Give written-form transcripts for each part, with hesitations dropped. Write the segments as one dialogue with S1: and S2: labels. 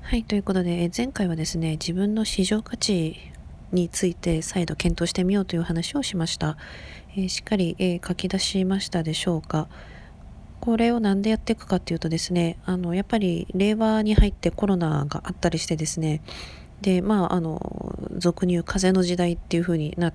S1: はい、ということで、前回はですね、自分の市場価値について再度検討してみようという話をしました。しっかり、書き出しましたでしょうか。これを何でやっていくかっていうとですね、やっぱり令和に入ってコロナがあったりしてですね、で、俗に言う風の時代っていう風になって、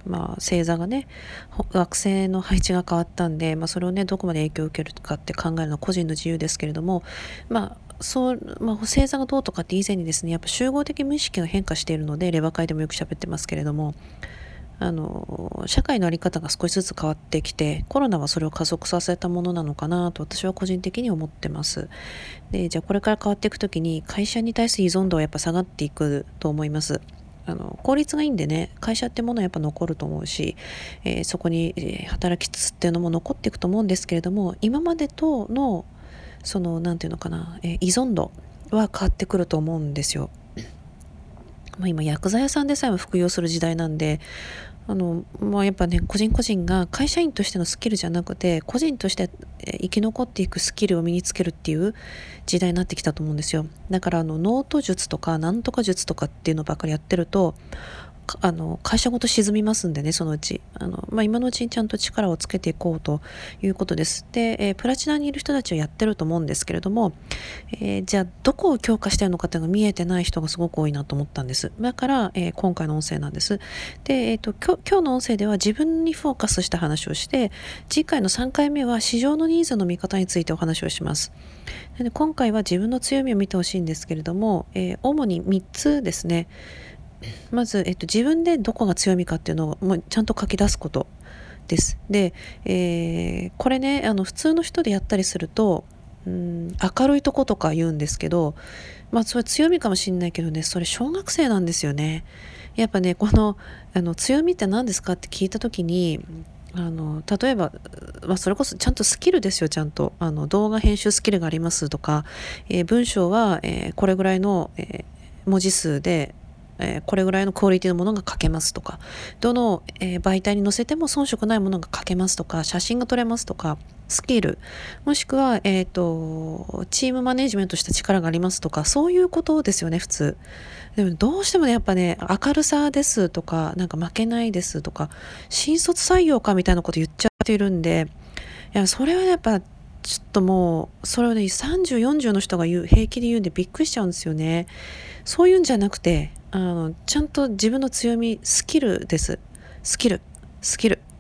S1: 星座がね、惑星の配置が変わったんで、それをね、どこまで影響を受けるかって考えるのは個人の自由ですけれども、星座がどうとかって以前にですね、やっぱ集合的無意識が変化しているので、レバ会でもよく喋ってますけれども、社会の在り方が少しずつ変わってきて、コロナはそれを加速させたものなのかなと私は個人的に思ってます。で、じゃあこれから変わっていくときに会社に対する依存度はやっぱ下がっていくと思います。効率がいいんでね、会社ってものはやっぱ残ると思うし、そこに、働きつつっていうのも残っていくと思うんですけれども、今までとのそのなんていうのかな、依存度は変わってくると思うんですよ。今薬剤屋さんでさえも服用する時代なんで、やっぱね、個人個人が会社員としてのスキルじゃなくて、個人として生き残っていくスキルを身につけるっていう時代になってきたと思うんですよ。だからノート術とかなんとか術とかっていうのばっかりやってると、会社ごと沈みますんでね、そのうち今のうちにちゃんと力をつけていこうということです。で、プラチナにいる人たちはやってると思うんですけれども、じゃあどこを強化してるのかっていうのが見えてない人がすごく多いなと思ったんです。だから、今回の音声なんです。で、今日の音声では自分にフォーカスした話をして、次回の3回目は市場のニーズの見方についてお話をします。で、今回は自分の強みを見てほしいんですけれども、主に3つですね。まず、自分でどこが強みかっていうのをもうちゃんと書き出すことです。で、これね、普通の人でやったりすると、明るいとことか言うんですけど、それ強みかもしれないけどね、それ小学生なんですよね。やっぱね、この強みって何ですかって聞いた時に、例えば、それこそちゃんとスキルですよ。ちゃんと動画編集スキルがありますとか、文章は、これぐらいの、文字数でこれぐらいのクオリティのものが書けますとか、どの、媒体に載せても遜色ないものが書けますとか、写真が撮れますとか、スキル、もしくは、チームマネジメントした力がありますとか、そういうことですよね、普通。でもどうしてもね、やっぱね、明るさですとか、なんか負けないですとか、新卒採用かみたいなこと言っちゃっているんで、いや、それはやっぱ、ちょっともう、それをね、30、40の人が平気で言うんでびっくりしちゃうんですよね。そういうんじゃなくて、ちゃんと自分の強み、スキルです。スキル。スキル。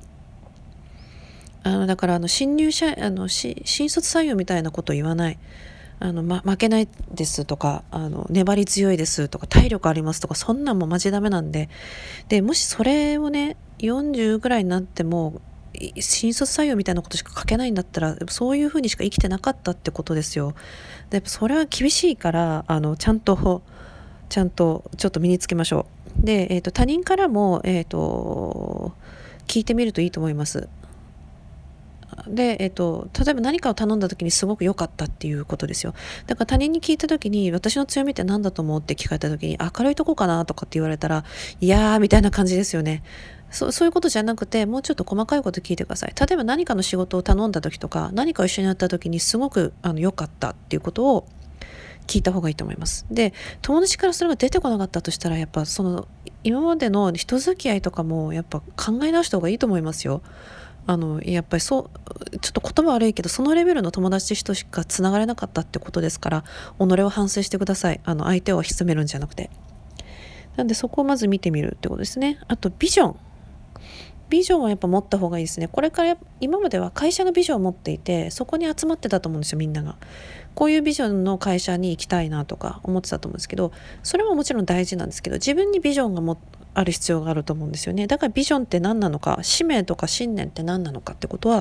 S1: だから新入社新卒採用みたいなことを言わない。負けないですとか、粘り強いですとか、体力ありますとか、そんなんもマジダメなんで。で、もしそれをね、40ぐらいになっても、新卒採用みたいなことしか書けないんだったら、そういう風にしか生きてなかったってことですよ。で、それは厳しいから、ちゃんとちょっと身につけましょう。で、他人からも、聞いてみるといいと思います。で、例えば何かを頼んだ時にすごく良かったっていうことですよ。だから他人に聞いた時に私の強みって何だと思うって聞かれた時に明るいとこかなとかって言われたら、いやーみたいな感じですよね。そういうことじゃなくて、もうちょっと細かいこと聞いてください。例えば何かの仕事を頼んだ時とか、何かを一緒にやった時にすごく良かったっていうことを聞いた方がいいと思います。で、友達からそれが出てこなかったとしたら、やっぱその今までの人付き合いとかもやっぱ考え直した方がいいと思いますよ。やっぱりちょっと言葉悪いけど、そのレベルの友達としかつながれなかったってことですから、己を反省してください。相手を潜めるんじゃなくて。なんでそこをまず見てみるってことですね。あとビジョン。ビジョンはやっぱ持った方がいいですね。これから今までは会社がビジョンを持っていて、そこに集まってたと思うんですよ、みんなが。こういうビジョンの会社に行きたいなとか思ってたと思うんですけど、それももちろん大事なんですけど、自分にビジョンがある必要があると思うんですよね。だからビジョンって何なのか、使命とか信念って何なのかってことは、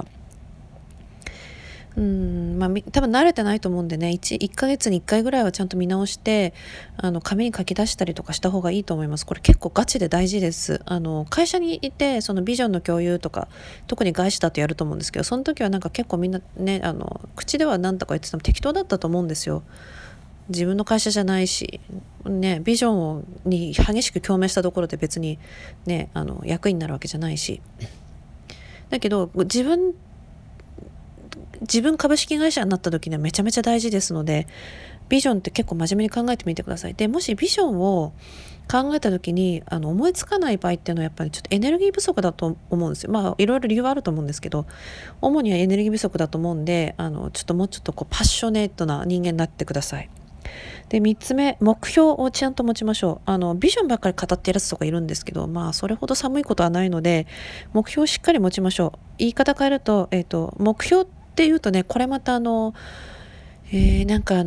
S1: 多分慣れてないと思うんでね、1ヶ月に1回ぐらいはちゃんと見直して、紙に書き出したりとかした方がいいと思います。これ結構ガチで大事です。会社にいて、そのビジョンの共有とか、特に外資だとやると思うんですけど、その時はなんか結構みんなね、口では何とか言ってても適当だったと思うんですよ。自分の会社じゃないし、ね、ビジョンに激しく共鳴したところで別にね、役になるわけじゃないし。だけど、自分株式会社になった時にはめちゃめちゃ大事ですので、 ビジョンって結構真面目に考えてみてください。でもしビジョンを考えた時に思いつかない場合っていうのはやっぱりちょっとエネルギー不足だと思うんですよ。いろいろ理由はあると思うんですけど、主にはエネルギー不足だと思うんでちょっともうちょっとパッショネートな人間になってください。で3つ目、目標をちゃんと持ちましょう。ビジョンばっかり語ってるやつとかいるんですけど、それほど寒いことはないので目標をしっかり持ちましょう。言い方変えると、目標っていうとね、これまたなんか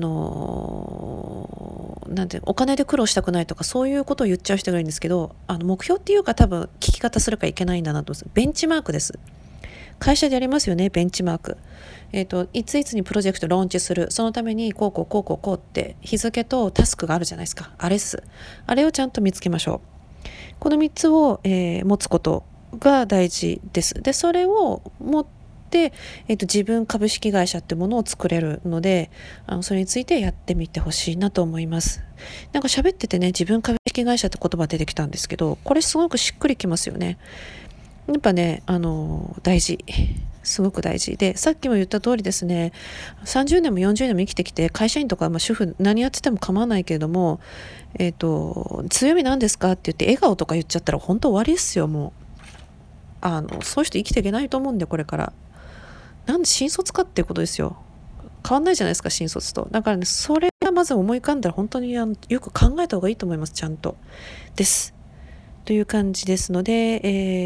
S1: なんてお金で苦労したくないとかそういうことを言っちゃう人がいるんですけど、目標っていうか多分聞き方するかいけないんだなと思います。ベンチマークです。会社でやりますよね、ベンチマーク。いついつにプロジェクトローンチする、そのためにこうって日付とタスクがあるじゃないですか。あれっす。あれをちゃんと見つけましょう。この3つを、持つことが大事です。でそれを持って、自分株式会社ってものを作れるので、それについてやってみてほしいなと思います。なんか喋っててね、自分株式会社って言葉出てきたんですけど、これすごくしっくりきますよね。やっぱね、大事。すごく大事で、さっきも言った通りですね、30年も40年も生きてきて会社員とか、主婦何やってても構わないけれども、強みなんですかって言って笑顔とか言っちゃったら本当終わりですよ。もうそういう人生きていけないと思うんで、これからなんで新卒かっていうことですよ。変わんないじゃないですか、新卒と。だからね、それがまず思い浮かんだら本当によく考えた方がいいと思います。ちゃんとですという感じですので、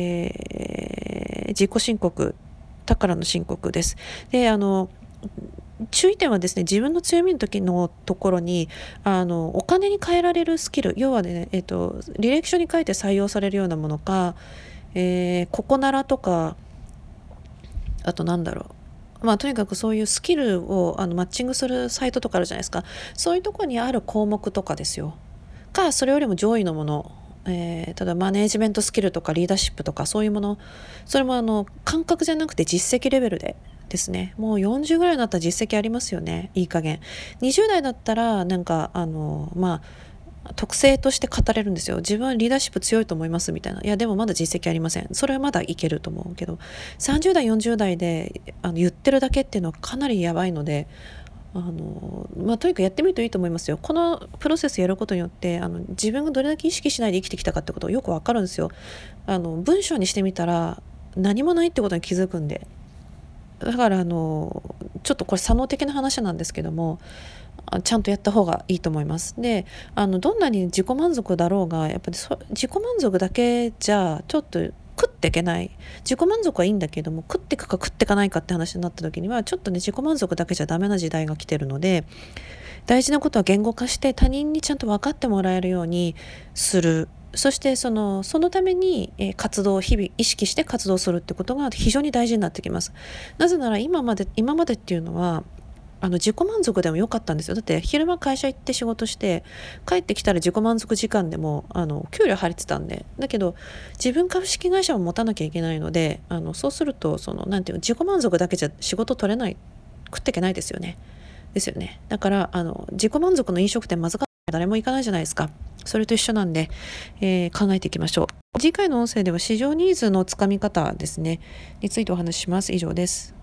S1: 自己申告、宝の申告です。で注意点はですね、自分の強みの時のところにお金に換えられるスキル、要はね、履歴書に書いて採用されるようなものか、ここならとか、あとなんだろう、とにかくそういうスキルをマッチングするサイトとかあるじゃないですか。そういうところにある項目とかですよ。それよりも上位のもの、ただマネージメントスキルとかリーダーシップとかそういうもの、それも感覚じゃなくて実績レベルでですね。もう40ぐらいになったら実績ありますよね、いい加減。20代だったらなんか特性として語れるんですよ。自分はリーダーシップ強いと思いますみたいな。いやでもまだ実績ありません。それはまだいけると思うけど、30代40代で言ってるだけっていうのはかなりやばいので、とにかくやってみるといいと思いますよ。このプロセスやることによって自分がどれだけ意識しないで生きてきたかってことがよくわかるんですよ。文章にしてみたら何もないってことに気づくんで。だからちょっとこれ左脳的な話なんですけども、ちゃんとやった方がいいと思います。でどんなに自己満足だろうが、やっぱり自己満足だけじゃちょっと食っていけない。自己満足はいいんだけども、食っていくか食っていかないかって話になった時にはちょっとね、自己満足だけじゃダメな時代が来てるので、大事なことは言語化して他人にちゃんと分かってもらえるようにする。そしてそのために活動を日々意識して活動するってことが非常に大事になってきます。なぜなら今までっていうのは自己満足でも良かったんですよ。だって昼間会社行って仕事して帰ってきたら自己満足時間でも給料入ってたんで。だけど自分株式会社を持たなきゃいけないので、そうするとなんていうの、自己満足だけじゃ仕事取れない、食っていけないですよね。だから自己満足の飲食店まずかったら誰も行かないじゃないですか。それと一緒なんで、考えていきましょう。次回の音声では市場ニーズのつかみ方ですねについてお話しします。以上です。